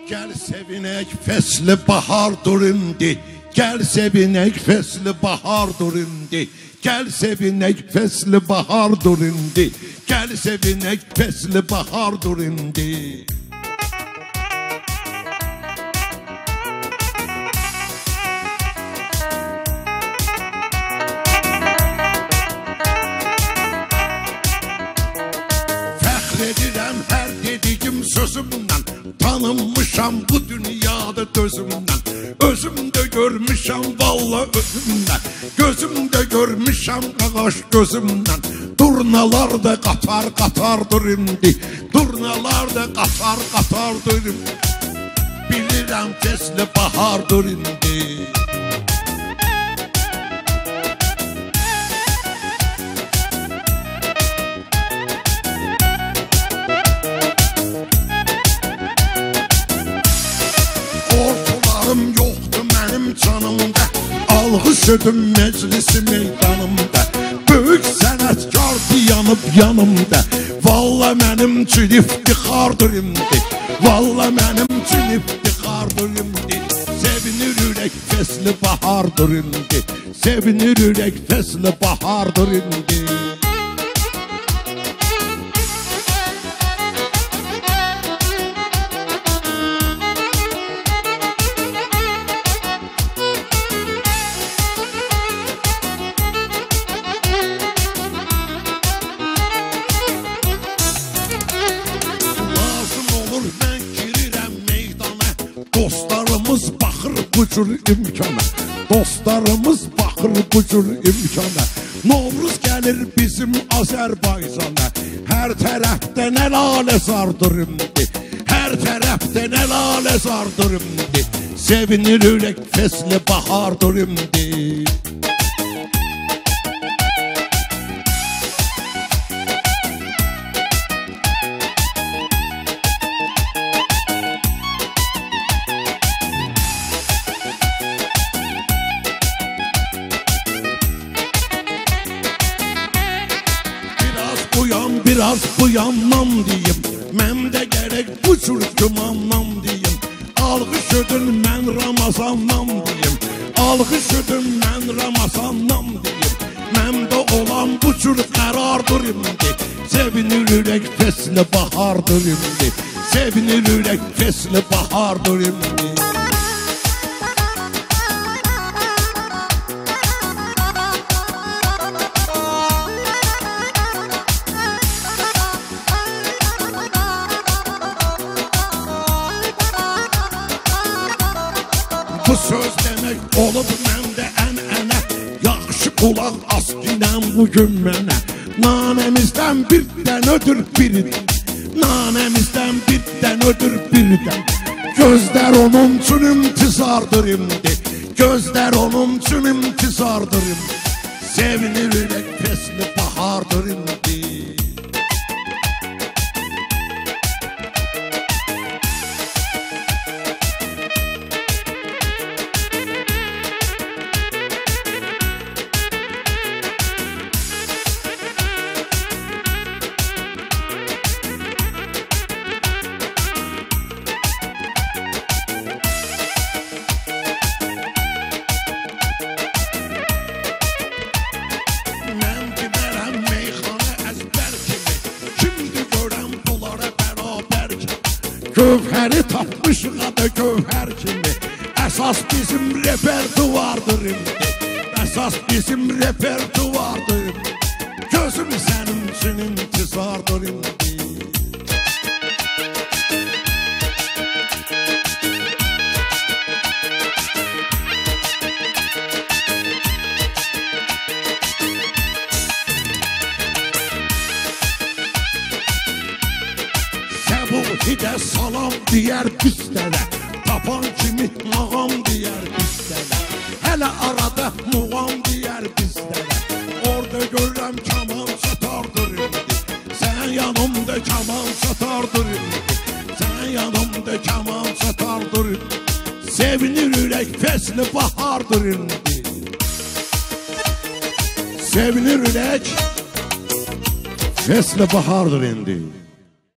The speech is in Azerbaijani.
Gel sevinek fesli bahardır indi. Gel sevinek fesli bahardır indi. Gel sevinek fesli bahardır indi. Gel sevinek fesli bahardır indi. Fəxredirəm hər dediyim sözümdən. Tanınmışam bu dünyada dözümdən. Özümdə görmüşəm valla özümdən. Gözümdə görmüşəm qaqaş gözümdən. Durnalar da qatar qatardır indi. Durnalar da qatar qatardır indi. Bilirəm fesli bahardır indi. Ortalarım yoxdur mənim canımda. Alğışıdım meclisi meydanımda. Böyük sənətkardı yanıb yanımda. Valla mənim üçün iftixardır indi. Valla mənim üçün iftixardır indi. Sevinir ürək fesli bahardır indi. Sevinir ürək fesli bahardır indi. Dostlarımız baxır bu cür imkana. Dostlarımız baxır bu cür imkana. Novruz gəlir bizim Azərbaycana. Hər tərəfdən əlalə zardır indi. Hər tərəfdən əlalə zardır indi. Sevinir ürək fesli bahardır indi. Biraz bu yandan deyim. Mən də gərək bu cür gümandan deyim. Alğış ödün mən Ramazandan deyim. Alğış ödün mən Ramazandan deyim. Məndə olan bu cür qərardır indi. Sevinir ürək fesli bahardır indi. Sevinir ürək fesli bahardır indi. Bu söz demək olub məndə ənənə. Yaxşı qulaq as ginən bugün mənə. Nanəmizdən birdən ödür birdən. Nanəmizdən birdən ödür birdən. Gözlər onun üçün intizardır indi. Gözlər onun üçün intizardır indi. Sevinir ürək fesli bahardır indi. Gövhəri tapmışıq adı gövhər kimi. Əsas bizim repertuardır indi. Əsas bizim repertuardır indi. Gözüm sənin üçün intizardır indi. Hidə salam deyər bizlərə. Tapan kimi mağam deyər bizlərə. Hələ arada muğam deyər bizlərə. Orada görürəm kaman satardır indi. Sən yanımda kaman satardır indi. Sən yanımda kaman satardır indi. Sevinir ürək fesli bahardır indi. Sevinir ürək fesli bahardır indi.